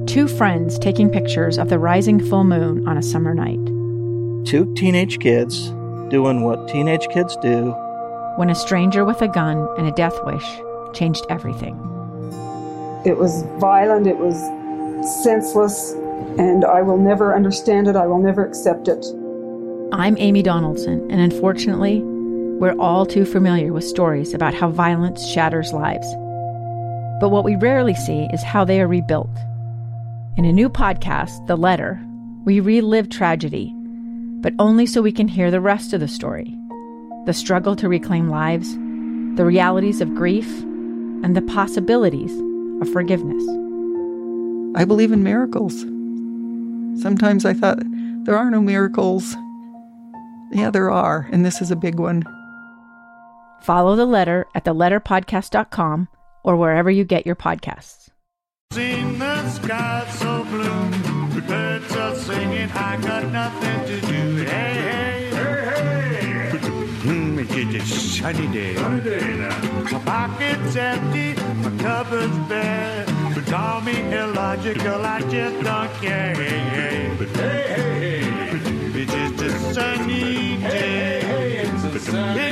Two friends taking pictures of the rising full moon on a summer night. Two teenage kids doing what teenage kids do. When a stranger with a gun and a death wish changed everything. It was violent, it was senseless, and I will never understand it, I will never accept it. I'm Amy Donaldson, and unfortunately, we're all too familiar with stories about how violence shatters lives. But what we rarely see is how they are rebuilt. In a new podcast, The Letter, we relive tragedy, but only so we can hear the rest of the story. The struggle to reclaim lives, the realities of grief, and the possibilities of forgiveness. I believe in miracles. Sometimes I thought, there are no miracles. Yeah, there are, and this is a big one. Follow The Letter at theletterpodcast.com or wherever you get your podcasts. Seen the sky so blue, the birds are singing, I got nothing to do. Hey, hey, hey, hey. It's a sunny day. Sunny day now. My pocket's empty, my cupboard's bare. But call me illogical, I just don't care. Hey, hey, hey, hey, hey. It's just a sunny day. Hey, hey, it's a sunny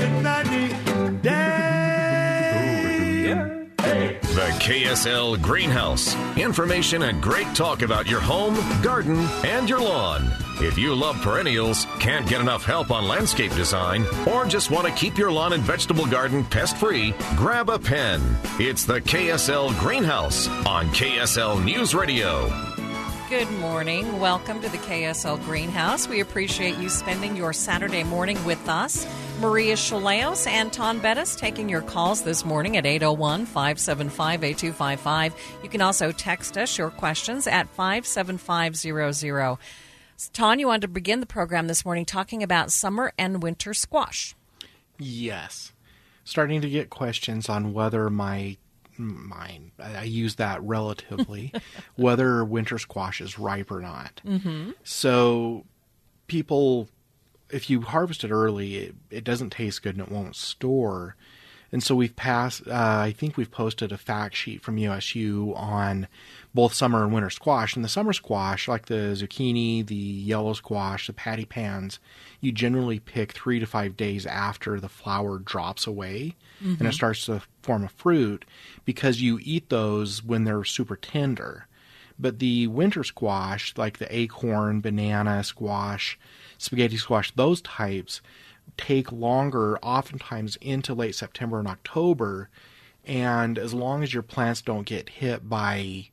day. The KSL Greenhouse. Information and great talk about your home, garden, and your lawn. If you love perennials, can't get enough help on landscape design, or just want to keep your lawn and vegetable garden pest-free, grab a pen. It's the KSL Greenhouse on KSL News Radio. Good morning. Welcome to the KSL Greenhouse. We appreciate you spending your Saturday morning with us. Maria Chaleos and Ton Bettis taking your calls this morning at 801-575-8255. You can also text us your questions at 57500. Ton, you wanted to begin the program this morning talking about summer and winter squash. Yes. Starting to get questions on whether I use that relatively, whether winter squash is ripe or not. Mm-hmm. So people, if you harvest it early, it doesn't taste good and it won't store. And so we've I think we've posted a fact sheet from USU on both summer and winter squash. And the summer squash, like the zucchini, the yellow squash, the patty pans, you generally pick 3 to 5 days after the flower drops away and it starts to form a fruit, because you eat those when they're super tender. But the winter squash, like the acorn, banana squash, spaghetti squash, those types take longer, oftentimes into late September and October. And as long as your plants don't get hit by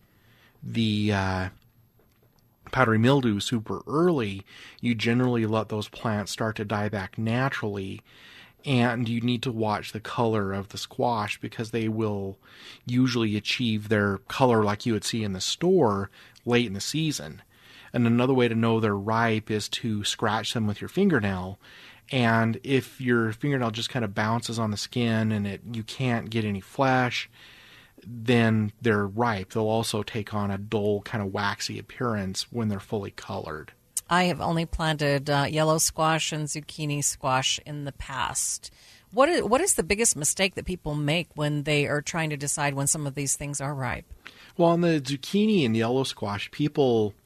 the powdery mildew super early, you generally let those plants start to die back naturally. And you need to watch the color of the squash, because they will usually achieve their color like you would see in the store late in the season. And another way to know they're ripe is to scratch them with your fingernail. And if your fingernail just kind of bounces on the skin and you can't get any flesh, then they're ripe. They'll also take on a dull, kind of waxy appearance when they're fully colored. I have only planted yellow squash and zucchini squash in the past. What is the biggest mistake that people make when they are trying to decide when some of these things are ripe? Well, on the zucchini and yellow squash, people,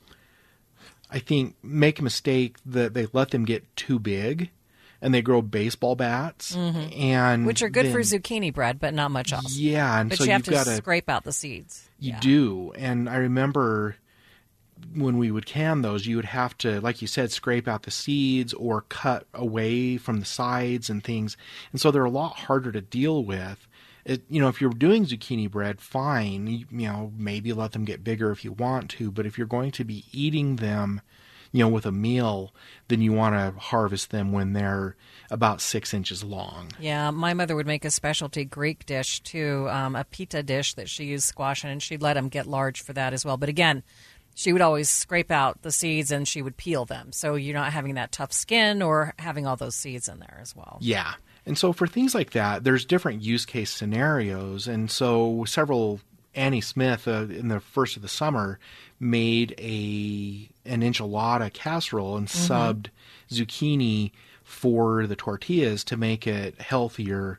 I think, make a mistake that they let them get too big and they grow baseball bats, and which are good for zucchini bread, but not much else. Yeah, and but so you have you've to scrape out the seeds. You do, and I remember when we would can those, you would have to, like you said, scrape out the seeds or cut away from the sides and things, and so they're a lot harder to deal with. If you're doing zucchini bread, fine. Maybe let them get bigger if you want to, but if you're going to be eating them, with a meal, then you want to harvest them when they're about 6 inches long. Yeah, my mother would make a specialty Greek dish too, a pita dish that she used squash in, and she'd let them get large for that as well. But again, she would always scrape out the seeds and she would peel them, so you're not having that tough skin or having all those seeds in there as well. Yeah, and so for things like that, there's different use case scenarios, and so Annie Smith, in the first of the summer, made an enchilada casserole and subbed zucchini for the tortillas to make it healthier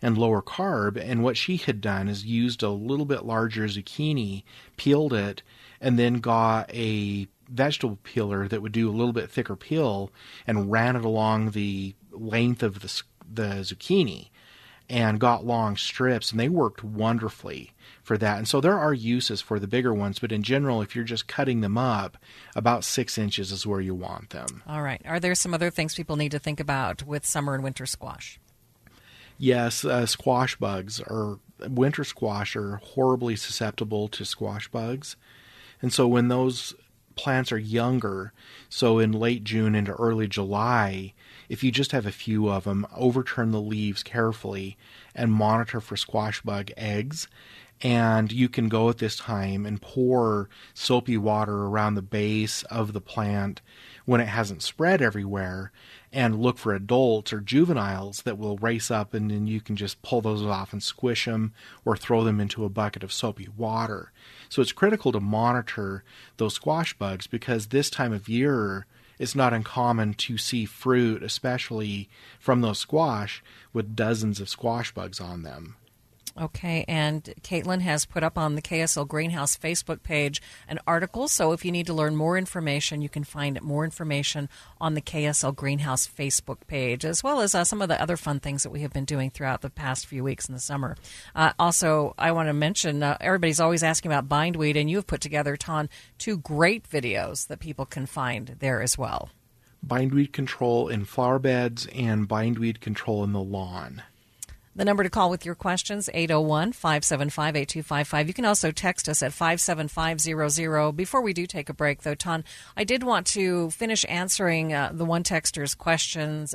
and lower carb. And what she had done is used a little bit larger zucchini, peeled it, and then got a vegetable peeler that would do a little bit thicker peel and ran it along the length of the zucchini and got long strips, and they worked wonderfully for that. And so there are uses for the bigger ones, but in general, if you're just cutting them up, about 6 inches is where you want them. All right. Are there some other things people need to think about with summer and winter squash? Yes, squash bugs or winter squash are horribly susceptible to squash bugs. And so when those plants are younger, so in late June into early July, if you just have a few of them, overturn the leaves carefully and monitor for squash bug eggs. And you can go at this time and pour soapy water around the base of the plant when it hasn't spread everywhere, and look for adults or juveniles that will race up, and then you can just pull those off and squish them or throw them into a bucket of soapy water. So it's critical to monitor those squash bugs, because this time of year it's not uncommon to see fruit, especially from those squash, with dozens of squash bugs on them. Okay, and Caitlin has put up on the KSL Greenhouse Facebook page an article, so if you need to learn more information, you can find more information on the KSL Greenhouse Facebook page, as well as some of the other fun things that we have been doing throughout the past few weeks in the summer. Also, I want to mention, everybody's always asking about bindweed, and you have put together, Ton, 2 great videos that people can find there as well. Bindweed control in flower beds and bindweed control in the lawn. The number to call with your questions, 801-575-8255. You can also text us at 57500. Before we do take a break, though, Ton, I did want to finish answering the one texter's questions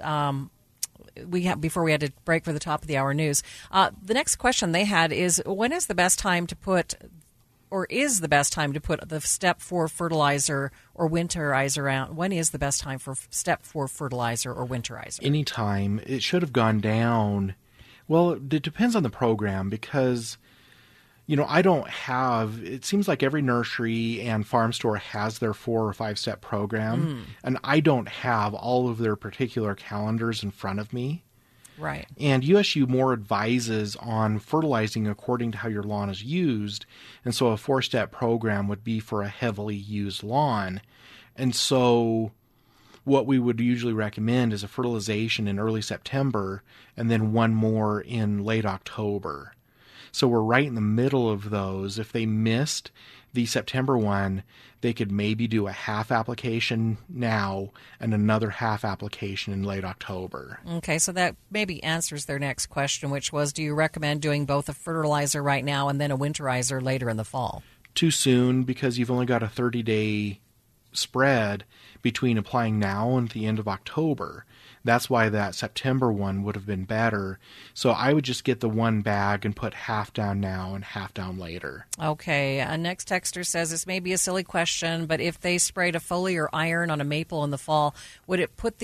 before we had to break for the top of the hour news. The next question they had is, when is the best time to put, or is the best time to put the Step 4 fertilizer or winterizer out? When is the best time for Step 4 fertilizer or winterizer? Anytime. It should have gone down. Well, it depends on the program, because, I don't have, it seems like every nursery and farm store has their 4 or 5 step program, and I don't have all of their particular calendars in front of me. Right. And USU more advises on fertilizing according to how your lawn is used, and so a 4-step program would be for a heavily used lawn. And so what we would usually recommend is a fertilization in early September and then one more in late October. So we're right in the middle of those. If they missed the September one, they could maybe do a half application now and another half application in late October. Okay, so that maybe answers their next question, which was, do you recommend doing both a fertilizer right now and then a winterizer later in the fall? Too soon, because you've only got a 30-day spread between applying now and the end of October. That's why that September one would have been better. So I would just get the one bag and put half down now and half down later. Okay. Next texter says, this may be a silly question, but if they sprayed a foliar iron on a maple in the fall, would it pull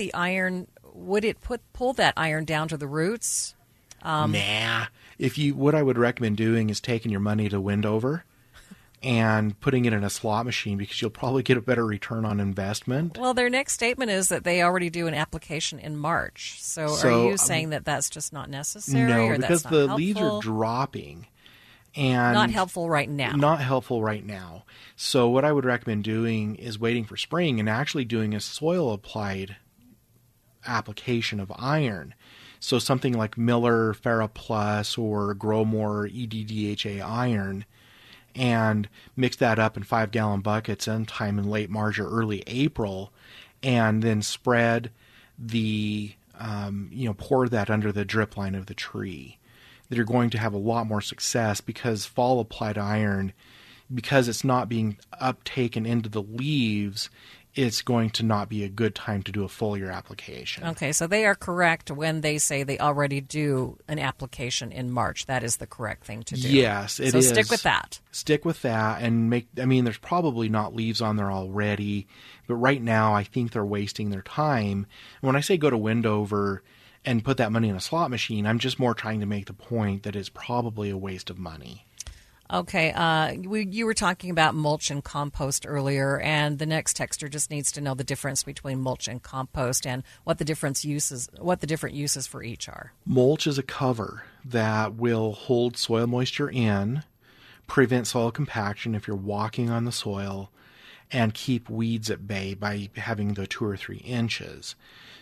that iron down to the roots? Nah. What I would recommend doing is taking your money to Windover and putting it in a slot machine, because you'll probably get a better return on investment. Well, their next statement is that they already do an application in March. So are you saying that that's just not necessary? No, or because that's not the leaves are dropping. And not helpful right now. Not helpful right now. So what I would recommend doing is waiting for spring and actually doing a soil-applied application of iron. So something like Miller FerroPlus or Growmore EDDHA iron, and mix that up in 5-gallon buckets sometime in late March or early April, and then spread the, pour that under the drip line of the tree. That you're going to have a lot more success, because fall applied iron, because it's not being uptaken into the leaves, it's going to not be a good time to do a foliar application. Okay, so they are correct when they say they already do an application in March. That is the correct thing to do. Yes, it is. So stick with that. Stick with that, and there's probably not leaves on there already, but right now I think they're wasting their time. And when I say go to Windover and put that money in a slot machine, I'm just more trying to make the point that it's probably a waste of money. Okay, you were talking about mulch and compost earlier, and the next texter just needs to know the difference between mulch and compost and what the different uses for each are. Mulch is a cover that will hold soil moisture in, prevent soil compaction if you're walking on the soil, and keep weeds at bay by having the 2 or 3 inches.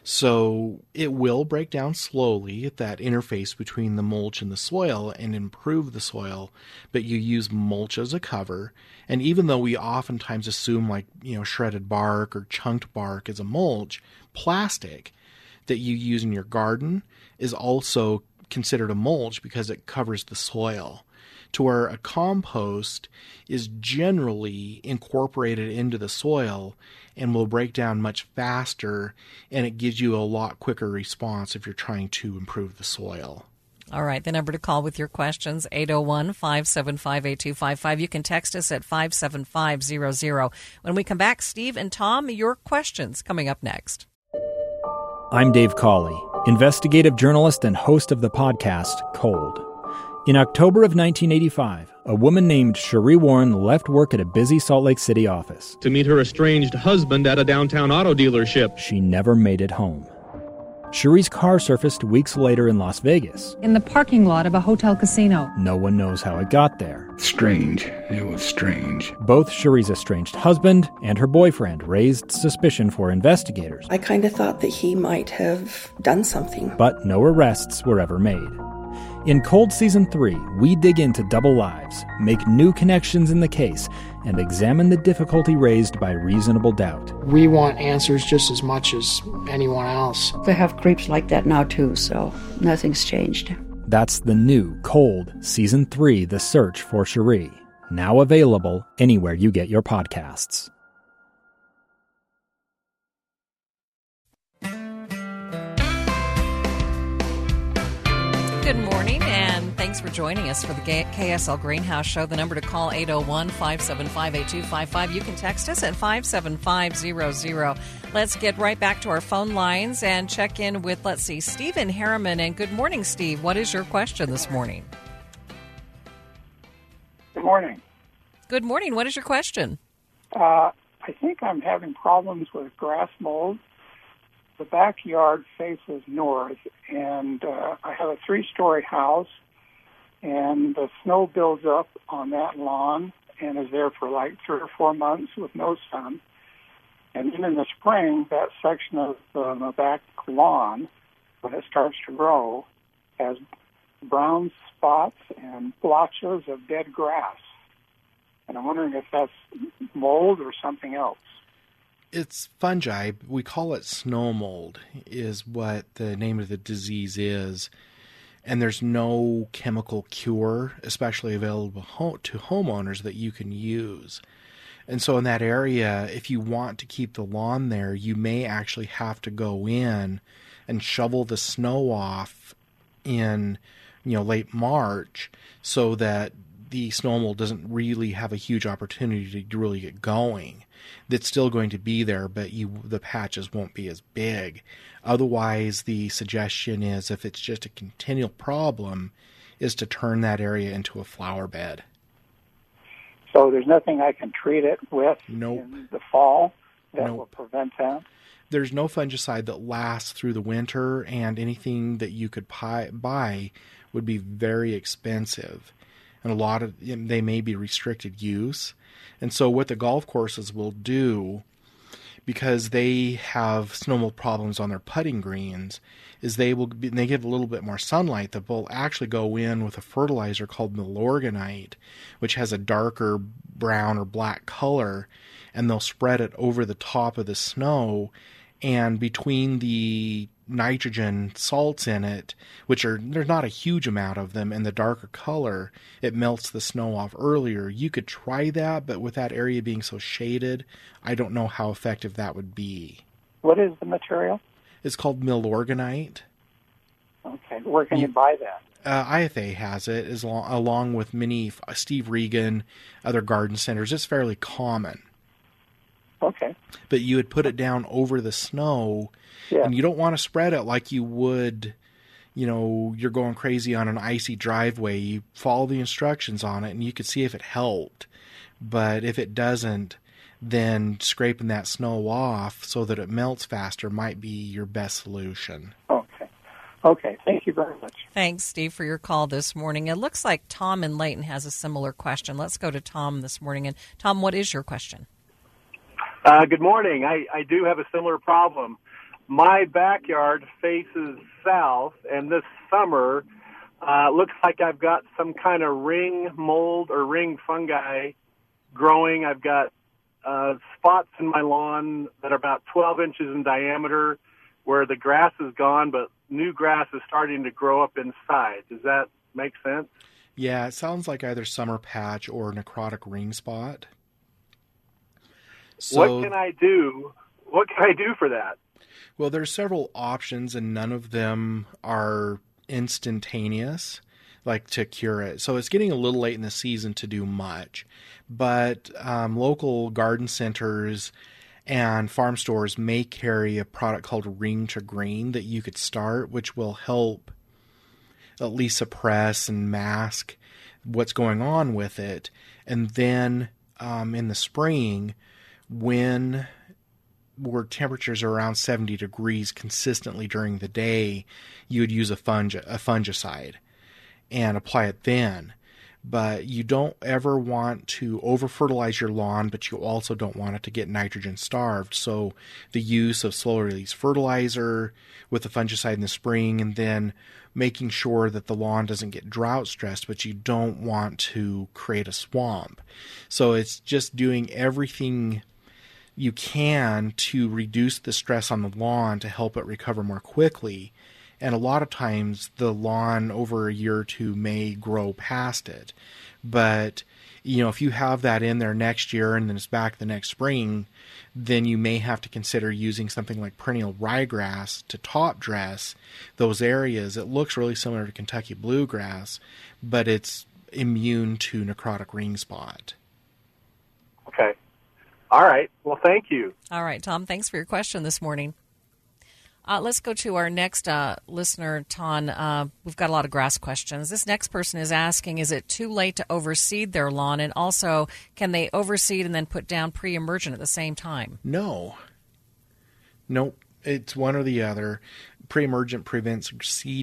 So it will break down slowly at that interface between the mulch and the soil and improve the soil, but you use mulch as a cover. And even though we oftentimes assume shredded bark or chunked bark as a mulch, plastic that you use in your garden is also considered a mulch because it covers the soil. To where a compost is generally incorporated into the soil and will break down much faster, and it gives you a lot quicker response if you're trying to improve the soil. All right, the number to call with your questions, 801-575-8255. You can text us at 57500. When we come back, Steve and Tom, your questions coming up next. I'm Dave Cawley, investigative journalist and host of the podcast Cold. In October of 1985, a woman named Cherie Warren left work at a busy Salt Lake City office to meet her estranged husband at a downtown auto dealership. She never made it home. Cherie's car surfaced weeks later in Las Vegas. In the parking lot of a hotel casino. No one knows how it got there. Strange. It was strange. Both Cherie's estranged husband and her boyfriend raised suspicion for investigators. I kind of thought that he might have done something. But no arrests were ever made. In Cold Season 3, we dig into double lives, make new connections in the case, and examine the difficulty raised by reasonable doubt. We want answers just as much as anyone else. They have creeps like that now too, so nothing's changed. That's the new Cold Season 3, The Search for Cherie, now available anywhere you get your podcasts. Good morning, and thanks for joining us for the KSL Greenhouse Show. The number to call, 801-575-8255. You can text us at 57500. Let's get right back to our phone lines and check in with, Stephen Harriman. And good morning, Steve. What is your question this morning? Good morning. Good morning. What is your question? I think I'm having problems with grass mold. The backyard faces north, and I have a 3-story house, and the snow builds up on that lawn and is there for 3 or 4 months with no sun. And then in the spring, that section of the back lawn, when it starts to grow, has brown spots and blotches of dead grass. And I'm wondering if that's mold or something else. It's fungi. We call it snow mold, is what the name of the disease is. And there's no chemical cure, especially available to homeowners, that you can use. And so in that area, if you want to keep the lawn there, you may actually have to go in and shovel the snow off in, late March, so that the snow mold doesn't really have a huge opportunity to really get going. That's still going to be there, but the patches won't be as big. Otherwise, the suggestion is, if it's just a continual problem, is to turn that area into a flower bed. So there's nothing I can treat it with Nope. in the fall that Nope. will prevent that? There's no fungicide that lasts through the winter, and anything that you could buy would be very expensive. And they may be restricted use. And so what the golf courses will do, because they have snow mold problems on their putting greens, is they get a little bit more sunlight. They'll actually go in with a fertilizer called Milorganite, which has a darker brown or black color, and they'll spread it over the top of the snow. And between the nitrogen salts in it, there's not a huge amount of them, and the darker color, it melts the snow off earlier. You could try that, but with that area being so shaded, I don't know how effective that would be. What is the material? It's called Milorganite. Okay, where can you buy that? IFA has it, along with many Steve Regan, other garden centers. It's fairly common. Okay. But you would put it down over the snow, and you don't want to spread it like you would, you're going crazy on an icy driveway, you follow the instructions on it and you could see if it helped. But if it doesn't, then scraping that snow off so that it melts faster might be your best solution. Okay. Thank you very much. Thanks, Steve, for your call this morning. It looks like Tom in Layton has a similar question. Let's go to Tom this morning. And Tom, what is your question? Good morning. I do have a similar problem. My backyard faces south, and this summer looks like I've got some kind of ring mold or ring fungi growing. I've got spots in my lawn that are about 12 inches in diameter where the grass is gone, but new grass is starting to grow up inside. Does that make sense? Yeah, it sounds like either summer patch or necrotic ring spot. So, what can I do? What can I do for that? Well, there's several options, and none of them are instantaneous, like to cure it. So it's getting a little late in the season to do much. But local garden centers and farm stores may carry a product called Ring to Green that you could start, which will help at least suppress and mask what's going on with it. And then in the spring, when where temperatures are around 70 degrees consistently during the day, you would use a fungicide and apply it then. But you don't ever want to over-fertilize your lawn, but you also don't want it to get nitrogen starved. So the use of slow-release fertilizer with the fungicide in the spring, and then making sure that the lawn doesn't get drought stressed, but you don't want to create a swamp. So it's just doing everything you can to reduce the stress on the lawn to help it recover more quickly. And a lot of times the lawn over a year or two may grow past it. But, if you have that in there next year and then it's back the next spring, then you may have to consider using something like perennial ryegrass to top dress those areas. It looks really similar to Kentucky bluegrass, but it's immune to necrotic ring spot. Okay. All right. Well, thank you. All right, Tom, thanks for your question this morning. Let's go to our next listener, Ton. We've got a lot of grass questions. This next person is asking, is it too late to overseed their lawn? And also, can they overseed and then put down pre-emergent at the same time? No. Nope. It's one or the other. Pre-emergent prevents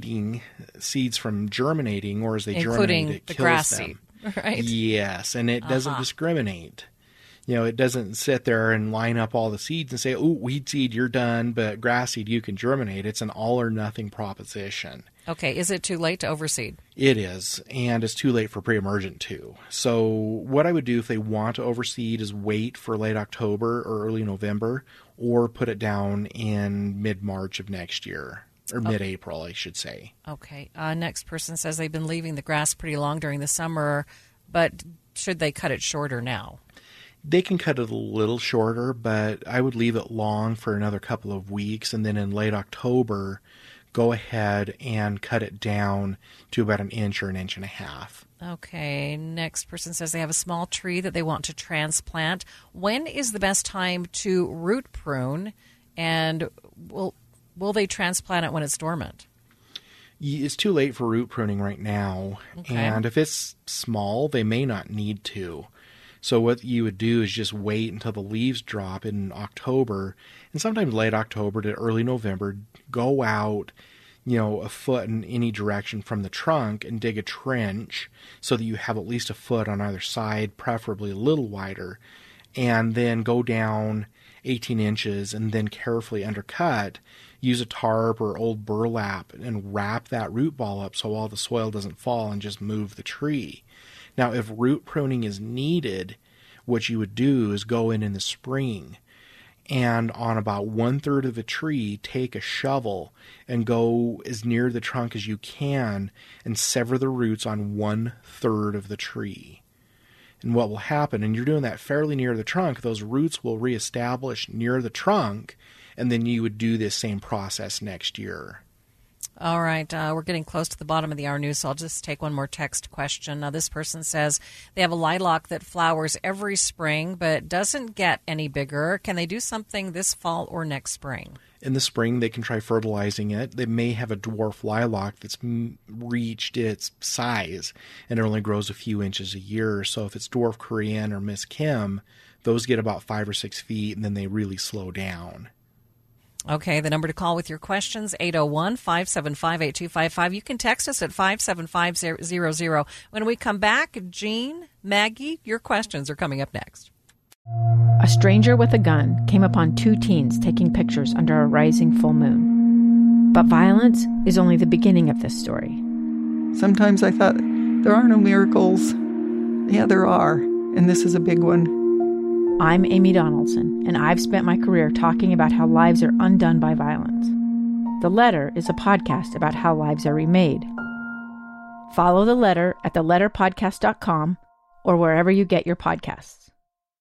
seeds from germinating, or as they germinate, it the kills grass them. Seed, right? Yes, and it doesn't discriminate. It doesn't sit there and line up all the seeds and say, oh, weed seed, you're done, but grass seed, you can germinate. It's an all or nothing proposition. Okay, is it too late to overseed? It is, and it's too late for pre-emergent too. So what I would do if they want to overseed is wait for late October or early November, or put it down in mid-March of next year, or mid-April, I should say. Okay, next person says they've been leaving the grass pretty long during the summer, but should they cut it shorter now? They can cut it a little shorter, but I would leave it long for another couple of weeks, and then in late October, go ahead and cut it down to about an inch or an inch and a half. Okay, next person says they have a small tree that they want to transplant. When is the best time to root prune, and will they transplant it when it's dormant? It's too late for root pruning right now, and if it's small, they may not need to. So what you would do is just wait until the leaves drop in October, and sometimes late October to early November, go out, a foot in any direction from the trunk and dig a trench so that you have at least a foot on either side, preferably a little wider, and then go down 18 inches and then carefully undercut. Use a tarp or old burlap and wrap that root ball up so all the soil doesn't fall, and just move the tree. Now, if root pruning is needed, what you would do is go in the spring and on about 1/3 of a tree, take a shovel and go as near the trunk as you can and sever the roots on 1/3 of the tree. And what will happen, and you're doing that fairly near the trunk, those roots will reestablish near the trunk, and then you would do this same process next year. All right. We're getting close to the bottom of the hour news, so I'll just take one more text question. This person says they have a lilac that flowers every spring but doesn't get any bigger. Can they do something this fall or next spring? In the spring, they can try fertilizing it. They may have a dwarf lilac that's reached its size, and it only grows a few inches a year. So if it's dwarf Korean or Miss Kim, those get about 5 or 6 feet, and then they really slow down. Okay, the number to call with your questions, 801-575-8255. You can text us at 57500. When we come back, Jean, Maggie, your questions are coming up next. A stranger with a gun came upon 2 teens taking pictures under a rising full moon. But violence is only the beginning of this story. Sometimes I thought, there are no miracles. Yeah, there are, and this is a big one. I'm Amy Donaldson, and I've spent my career talking about how lives are undone by violence. The Letter is a podcast about how lives are remade. Follow The Letter at theletterpodcast.com or wherever you get your podcasts.